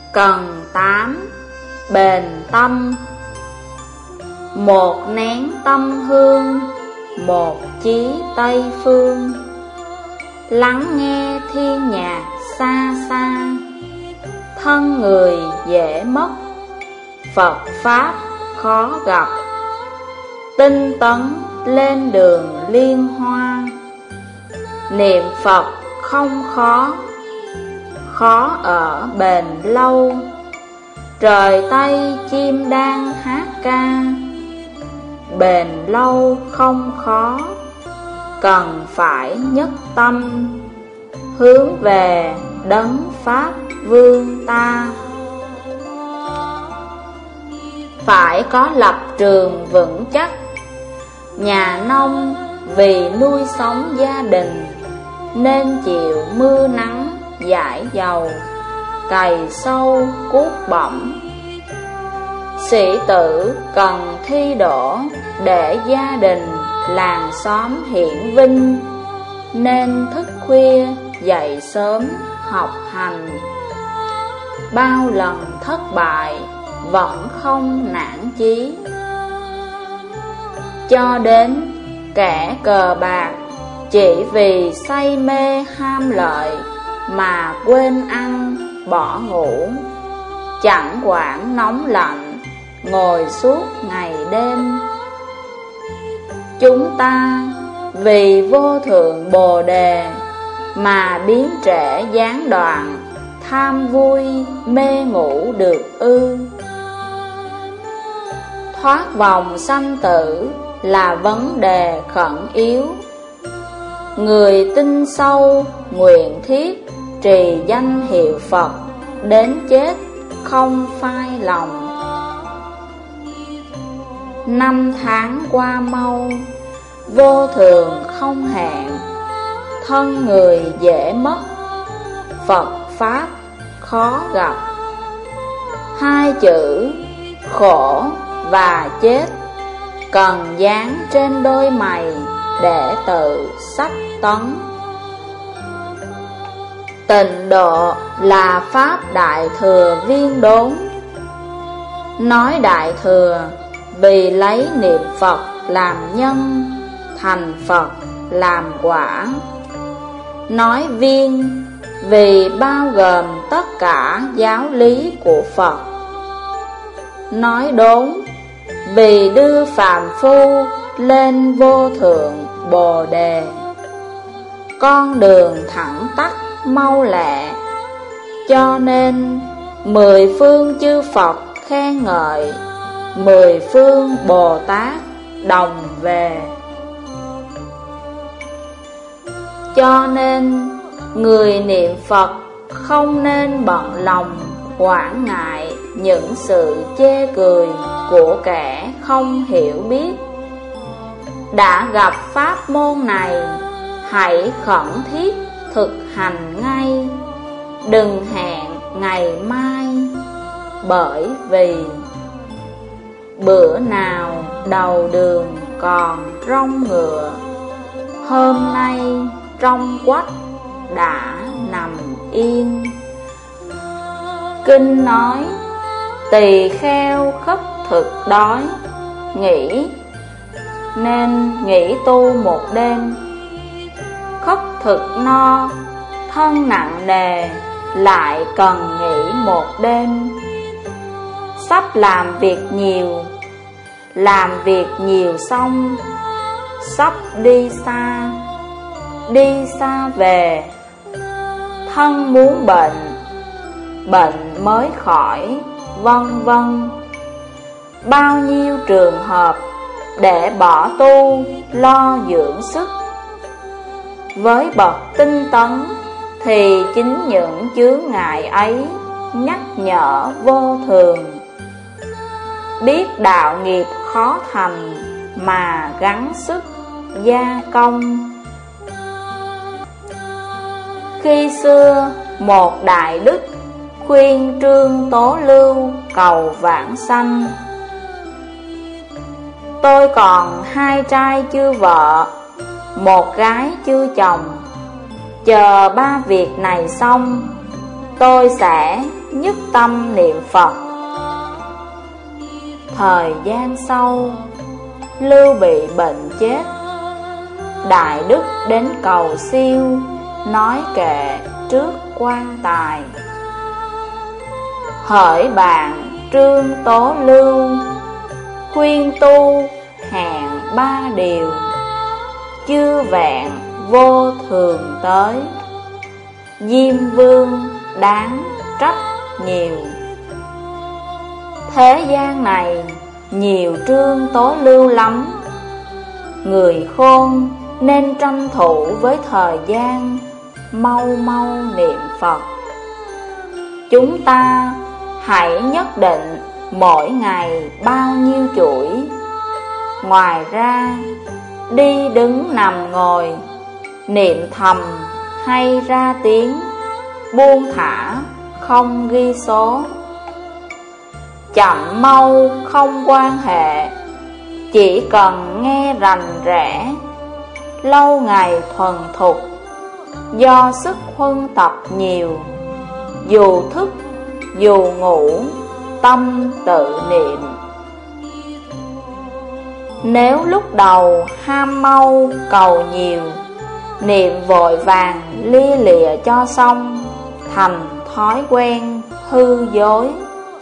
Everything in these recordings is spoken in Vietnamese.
Cần 8 bền tâm. Một nén tâm hương, một chí Tây phương. Lắng nghe thiên nhạc xa xa, thân người dễ mất, Phật Pháp khó gặp. Tinh tấn lên đường liên hoa, niệm Phật không khó, khó ở bền lâu. Trời Tây chim đang hát ca, bền lâu không khó, cần phải nhất tâm, hướng về đấng Pháp Vương ta. Phải có lập trường vững chắc, nhà nông vì nuôi sống gia đình, nên chịu mưa nắng dãi dầu, cày sâu cuốc bẩm. Sĩ tử cần thi đỗ để gia đình làng xóm hiển vinh, nên thức khuya dậy sớm học hành. Bao lần thất bại vẫn không nản chí, cho đến kẻ cờ bạc chỉ vì say mê ham lợi mà quên ăn bỏ ngủ, chẳng quản nóng lạnh ngồi suốt ngày đêm. Chúng ta vì vô thượng Bồ Đề mà biến trễ gián đoạn, tham vui mê ngủ được ư? Thoát vòng sanh tử là vấn đề khẩn yếu. Người tin sâu nguyện thiết trì danh hiệu Phật, đến chết không phai lòng. Năm tháng qua mau, vô thường không hẹn, thân người dễ mất, Phật Pháp khó gặp. Hai chữ khổ và chết cần dán trên đôi mày để tự sách tấn. Tịnh độ là Pháp Đại Thừa viên đốn. Nói Đại Thừa vì lấy niệm Phật làm nhân, thành Phật làm quả. Nói viên vì bao gồm tất cả giáo lý của Phật. Nói đốn vì đưa phàm phu lên vô thượng Bồ Đề. Con đường thẳng tắc mau lẹ, cho nên mười phương chư Phật khen ngợi, mười phương Bồ Tát đồng về. Cho nên người niệm Phật không nên bận lòng quản ngại những sự chê cười của kẻ không hiểu biết. Đã gặp pháp môn này, hãy khẩn thiết thực hành ngay, đừng hẹn ngày mai. Bởi vì bữa nào đầu đường còn rong ngựa, hôm nay trong quách đã nằm yên. Kinh nói tỳ kheo khất thực đói, nên nghỉ tu một đêm. Khất thực no, thân nặng nề, lại cần nghỉ một đêm. Sắp làm việc nhiều xong, sắp đi xa về. Thân muốn bệnh mới khỏi, vân vân. Bao nhiêu trường hợp để bỏ tu lo dưỡng sức. Với bậc tinh tấn thì chính những chướng ngại ấy nhắc nhở vô thường. Biết đạo nghiệp khó thành mà gắng sức gia công. Khi xưa một đại đức khuyên Trương Tố Lưu cầu vãng sanh. Tôi còn 2 trai chưa vợ, 1 gái chưa chồng. Chờ 3 việc này xong, tôi sẽ nhất tâm niệm Phật. Thời gian sau, Lưu bị bệnh chết. Đại đức đến cầu siêu, nói kệ trước quan tài. Hỡi bạn Trương Tố Lưu, khuyên tu hẹn 3 điều, chư vẹn vô thường tới, Diêm Vương đáng trách nhiều. Thế gian này nhiều Trương Tố Lưu lắm, người khôn nên tranh thủ với thời gian, mau mau niệm Phật. Chúng ta hãy nhất định mỗi ngày bao nhiêu chuỗi. Ngoài ra, đi đứng nằm ngồi, niệm thầm hay ra tiếng, buông thả không ghi số. Chậm mau không quan hệ, chỉ cần nghe rành rẽ. Lâu ngày thuần thục, do sức huân tập nhiều, dù thức dù ngủ, tâm tự niệm. Nếu lúc đầu ham mau cầu nhiều, niệm vội vàng lia lịa cho xong, thành thói quen hư dối.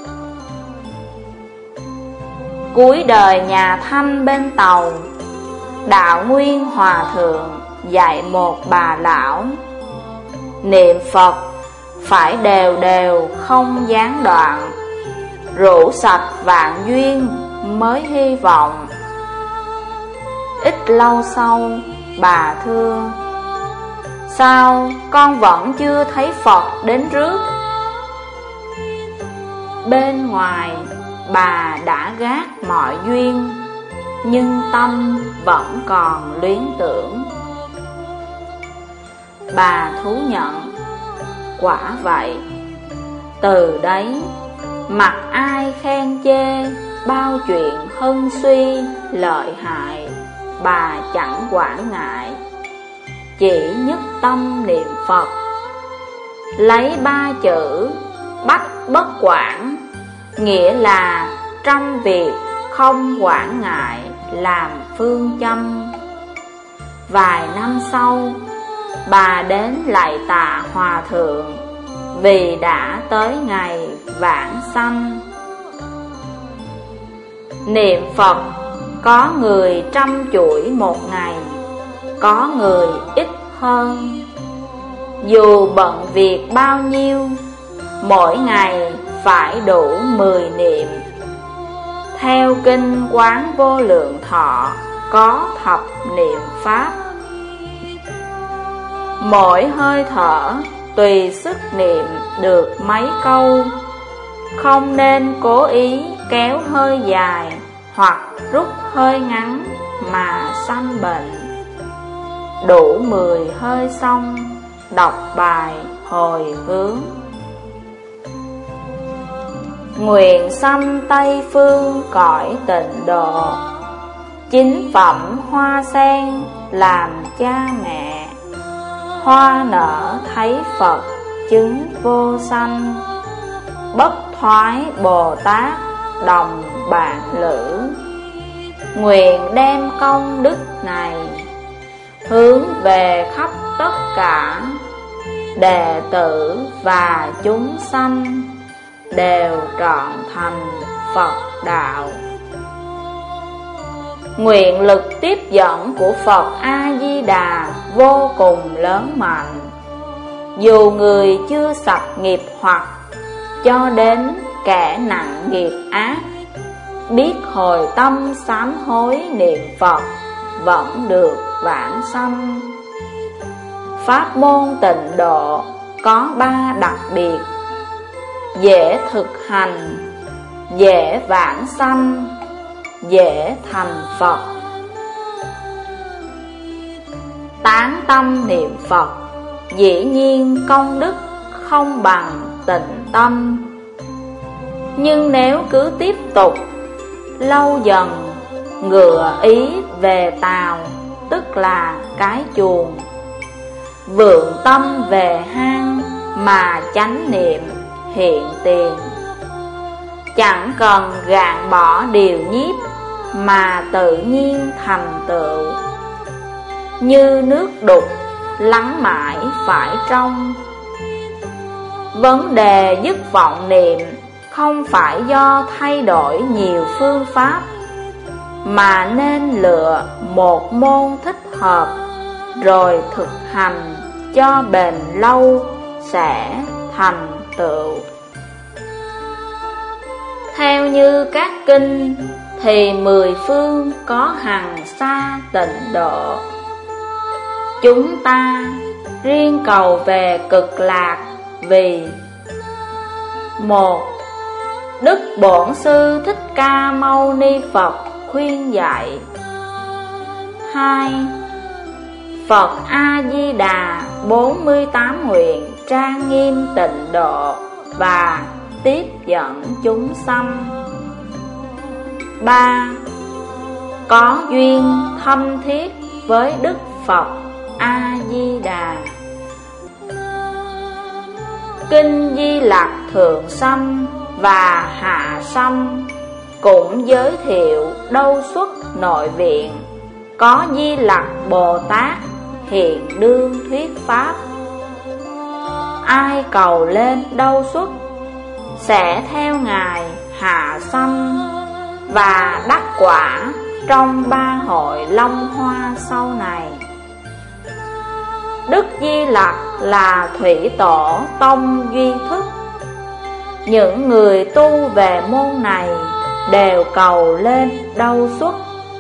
Cuối đời nhà Thanh bên Tàu, Đạo Nguyên Hòa Thượng dạy một bà lão, niệm Phật phải đều đều không gián đoạn, rủ sạch vạn duyên mới hy vọng. Ít lâu sau, bà thưa: sao con vẫn chưa thấy Phật đến rước? Bên ngoài bà đã gác mọi duyên, nhưng tâm vẫn còn luyến tưởng. Bà thú nhận: quả vậy. Từ đấy mặc ai khen chê, bao chuyện hân suy lợi hại, bà chẳng quản ngại, chỉ nhất tâm niệm Phật. Lấy 3 chữ bách bất quản, nghĩa là trăm việc không quản ngại, làm phương châm. Vài năm sau, bà đến lạy tạ Hòa Thượng, vì đã tới ngày vãng sanh. Niệm Phật có người 100 chuỗi một ngày, có người ít hơn. Dù bận việc bao nhiêu, mỗi ngày phải đủ 10 niệm. Theo kinh Quán Vô Lượng Thọ có thập niệm pháp. Mỗi hơi thở tùy sức niệm được mấy câu, không nên cố ý kéo hơi dài hoặc rút hơi ngắn mà sanh bệnh. Đủ 10 hơi xong, đọc bài hồi hướng. Nguyện sanh Tây Phương cõi tịnh độ, chính phẩm hoa sen làm cha mẹ. Hoa nở thấy Phật chứng vô sanh, bất thoái Bồ Tát đồng bạn lữ. Nguyện đem công đức này hướng về khắp tất cả đệ tử và chúng sanh, đều trọn thành Phật đạo. Nguyện lực tiếp dẫn của Phật A-di-đà vô cùng lớn mạnh. Dù người chưa sạch nghiệp hoặc, cho đến kẻ nặng nghiệp ác, biết hồi tâm sám hối niệm Phật, vẫn được vãng sanh. Pháp môn tịnh độ có 3 đặc biệt: dễ thực hành, dễ vãng sanh, dễ thành Phật. Tán tâm niệm Phật, dĩ nhiên công đức không bằng tịnh tâm. Nhưng nếu cứ tiếp tục, lâu dần ngựa ý về tàu, tức là cái chuồng, vượng tâm về hang, mà chánh niệm hiện tiền. Chẳng cần gạn bỏ điều nhiếp mà tự nhiên thành tựu. Như nước đục lắng mãi phải trong. Vấn đề dứt vọng niệm không phải do thay đổi nhiều phương pháp, mà nên lựa một môn thích hợp rồi thực hành cho bền lâu sẽ thành tựu. Theo như các kinh thì 10 phương có hằng sa tịnh độ. Chúng ta riêng cầu về cực lạc vì: 1. Đức Bổn Sư Thích Ca Mâu Ni Phật khuyên dạy. 2. Phật A-di-đà 48 nguyện trang nghiêm tịnh độ và tiếp dẫn chúng sanh. 3. Có duyên thâm thiết với Đức Phật A-di-đà. Kinh Di Lặc Thượng Sâm và Hạ Sâm cũng giới thiệu đâu xuất nội viện có Di Lặc Bồ Tát hiện đương thuyết pháp. Ai cầu lên đâu xuất sẽ theo Ngài hạ sanh và đắc quả trong 3 hội Long Hoa sau này. Đức Di Lặc là thủy tổ tông duy thức. Những người tu về môn này đều cầu lên đâu xuất.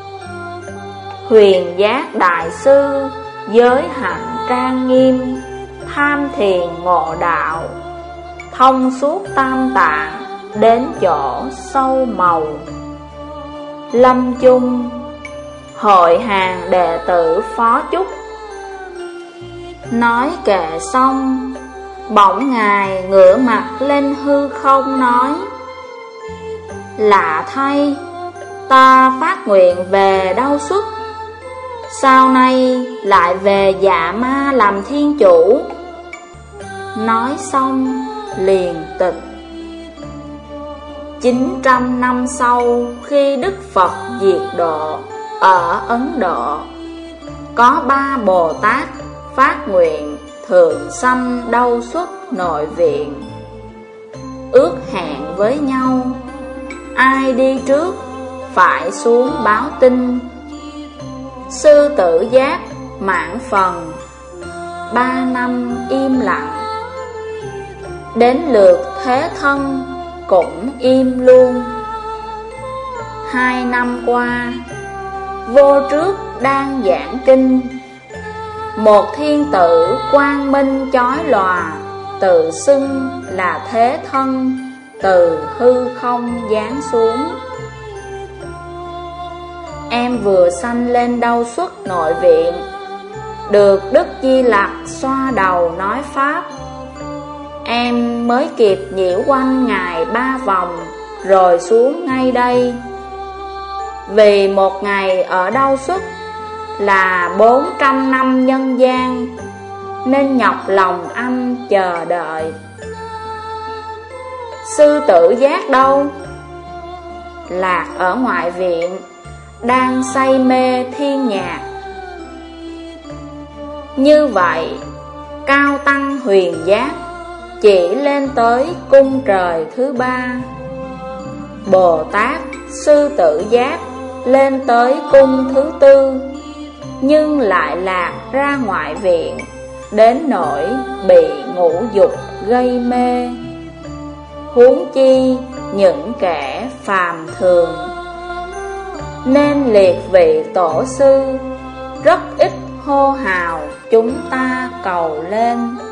Huyền Giác Đại Sư giới hạnh trang nghiêm, tham thiền ngộ đạo, thông suốt tam tạng đến chỗ sâu màu. Lâm chung hội hàng đệ tử Phó Chúc. Nói kệ xong, bỗng Ngài ngửa mặt lên hư không nói: lạ thay, ta phát nguyện về đâu xuất, sau này lại về Dạ Ma làm thiên chủ. Nói xong liền tịch. 900 năm sau, khi Đức Phật diệt độ ở Ấn Độ, có 3 Bồ Tát phát nguyện thường sanh đâu xuất nội viện. Ước hẹn với nhau, ai đi trước phải xuống báo tin. Sư Tử Giác mãn phần, 3 năm im lặng. Đến lượt Thế Thân cũng im luôn. 2 năm qua, vô trước đang giảng kinh, một thiên tử quang minh chói lòa, tự xưng là Thế Thân, từ hư không giáng xuống. Em vừa sanh lên đâu xuất nội viện, được Đức Di Lặc xoa đầu nói pháp. Em mới kịp nhiễu quanh Ngài 3 vòng rồi xuống ngay đây. Vì một ngày ở đâu xuất là 400 năm nhân gian, nên nhọc lòng anh chờ đợi. Sư Tử Giác đâu? Lạc ở ngoại viện, đang say mê thiên nhạc. Như vậy, Cao Tăng Huyền Giác chỉ lên tới cung trời thứ 3. Bồ Tát Sư Tử Giác lên tới cung thứ 4, nhưng lại lạc ra ngoại viện, đến nỗi bị ngũ dục gây mê. Huống chi những kẻ phàm thường. Nên liệt vị tổ sư rất ít hô hào chúng ta cầu lên.